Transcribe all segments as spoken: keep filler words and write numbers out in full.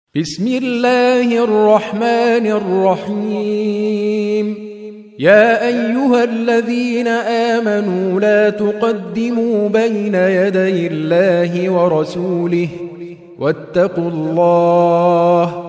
بسم الله الرحمن الرحيم. يا أيها الذين آمنوا لا تقدموا بين يدي الله ورسوله واتقوا الله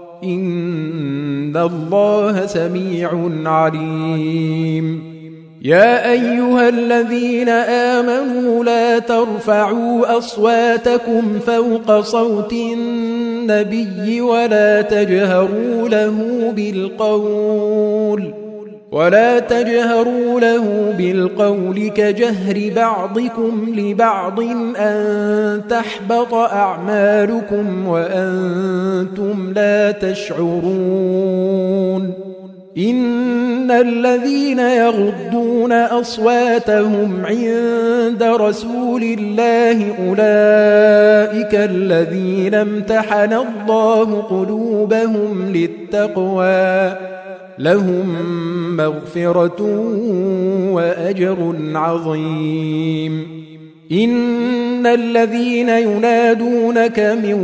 إن الله سميع عليم. يا أيها الذين آمنوا لا ترفعوا أصواتكم فوق صوت النبي ولا تجهروا له بالقول ولا تجهروا له بالقول كجهر بعضكم لبعض أن تحبط أعمالكم وأنتم لا تشعرون. إن الذين يغضون أصواتهم عند رسول الله أولئك الذين امتحن الله قلوبهم للتقوى لهم مغفرة وأجر عظيم. إن الذين ينادونك من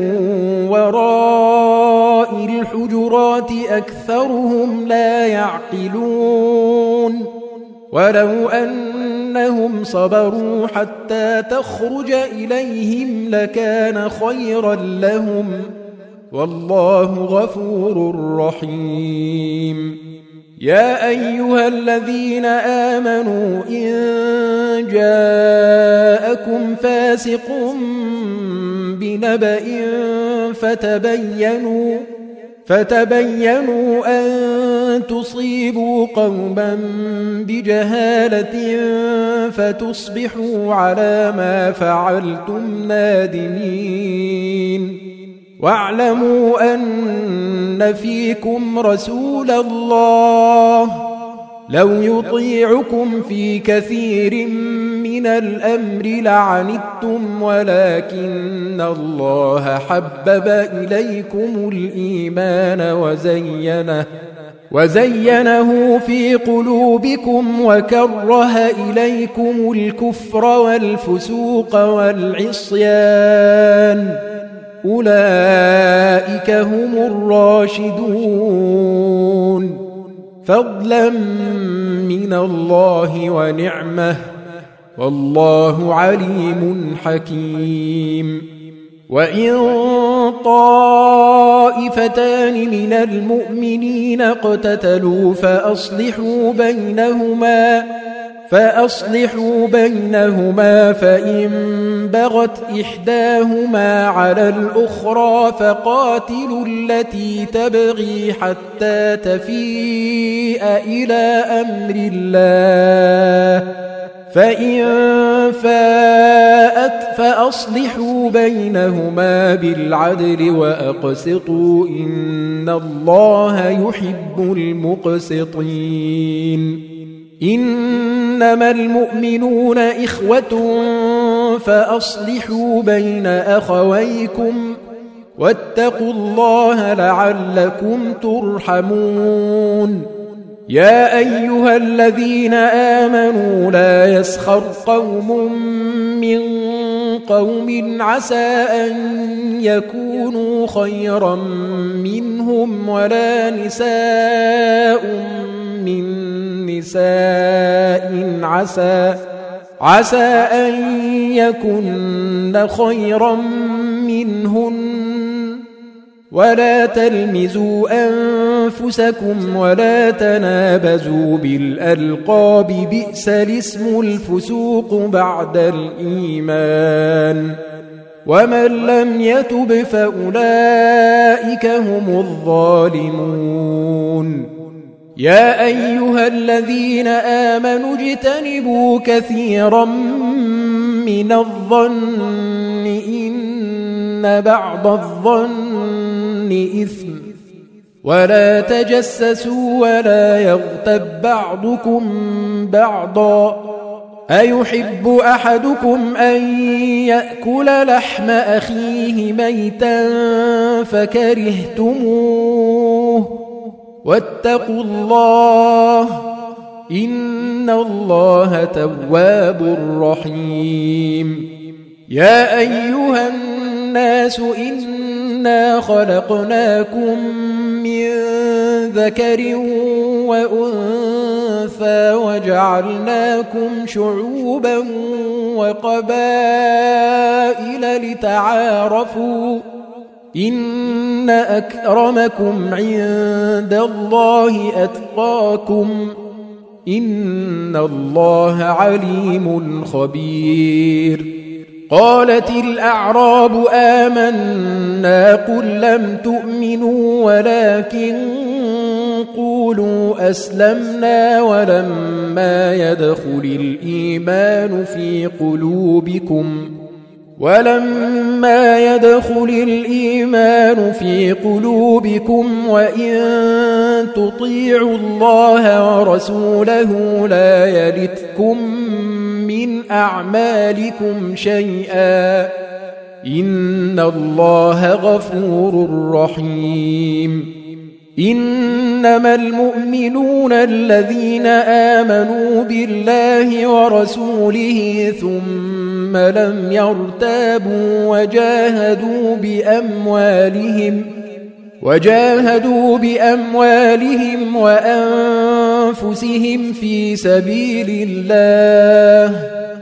وراء الحجرات أكثرهم لا يعقلون. ولو أنهم صبروا حتى تخرج إليهم لكان خيرا لهم والله غفور رحيم. يا أيها الذين آمنوا إن جاءكم فاسق بنبأ فتبينوا فتبينوا أن تصيبوا قوما بجهالة فتصبحوا على ما فعلتم نادمين. واعلموا أن فيكم رسول الله لو يطيعكم في كثير من الأمر لعنتم ولكن الله حبب إليكم الإيمان وزينه وزينه في قلوبكم وكره إليكم الكفر والفسوق والعصيان أولئك هم الراشدون فضلا من الله ونعمه والله عليم حكيم. وإن طائفتان من المؤمنين اقتتلوا فأصلحوا بينهما فأصلحوا بينهما فإن بغت إحداهما على الأخرى فقاتلوا التي تبغي حتى تفيء إلى أمر الله فإن فاءت فأصلحوا بينهما بالعدل وأقسطوا إن الله يحب المقسطين. إنما المؤمنون إخوة فأصلحوا بين أخويكم واتقوا الله لعلكم ترحمون. يا أيها الذين آمنوا لا يسخر قوم من قوم عسى أن يكونوا خيرا منهم ولا نساء من نساء عسى عسى أن يكن خيرا منهن ولا تلمزوا أنفسكم ولا تنابزوا بالألقاب بئس الاسم الفسوق بعد الإيمان ومن لم يتب فأولئك هم الظالمون. يا أيها الذين آمنوا اجتنبوا كثيرا من الظن إن بعض الظن إثم ولا تجسسوا ولا يغتب بعضكم بعضا أيحب أحدكم أن يأكل لحم أخيه ميتا فكرهتموه واتقوا الله إن الله تواب رحيم. يا أيها الناس إن إنا خلقناكم من ذكر وأنثى وجعلناكم شعوبا وقبائل لتعارفوا إن أكرمكم عند الله أتقاكم إن الله عليم خبير. قالت الأعراب آمنا قل لم تؤمنوا ولكن قولوا أسلمنا ولما يدخل الإيمان في قلوبكم ولما يدخل الإيمان في قلوبكم وإن تطيعوا الله ورسوله لا يلتكم من أعمالكم شيئا إن الله غفور رحيم. إنما المؤمنون الذين آمنوا بالله ورسوله ثم لم يرتابوا وجاهدوا بأموالهم وجاهدوا بأموالهم وأنفسهم في سبيل الله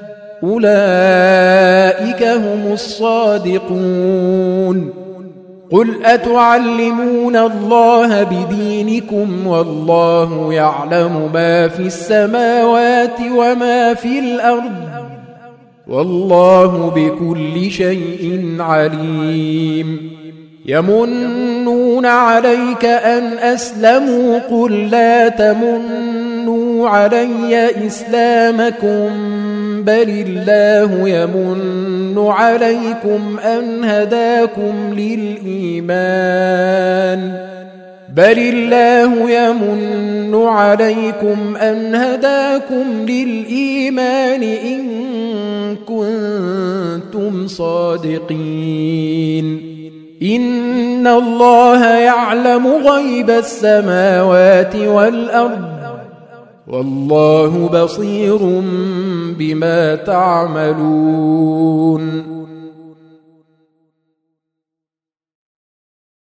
أولئك هم الصادقون. قل أتعلمون الله بدينكم والله يعلم ما في السماوات وما في الأرض والله بكل شيء عليم. يمنون عليك أن أسلموا قل لا تمنوا علي إسلامكم بل الله يمن عليكم أن هداكم للإيمان بل الله يمن عليكم أن هداكم للإيمان إن كنتم صادقين. إن الله يعلم غيب السماوات والأرض والله بصير بما تعملون.